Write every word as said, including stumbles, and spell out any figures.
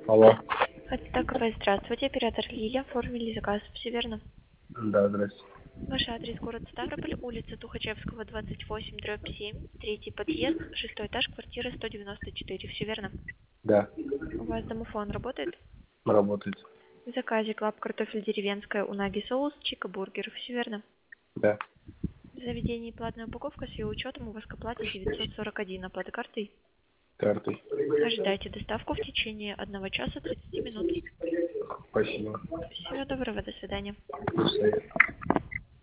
Алло. Таковой, здравствуйте, оператор Лилия, оформили заказ, все верно? Да, здрасте. Ваш адрес город Ставрополь, улица Тухачевского, двадцать восемь, дробь семь, третий подъезд, шестой этаж, квартира сто девяносто четыре, все верно? Да, У вас домофон работает? работает. В заказе клаб картофель деревенская, унаги соус, чика бургер, все верно? Да, В заведении платная упаковка с ее учетом у вас к оплате девятьсот сорок один, оплата картой. картой. Ожидайте доставку в течение одного часа тридцати минут. Спасибо. Всего доброго, до свидания. До свидания.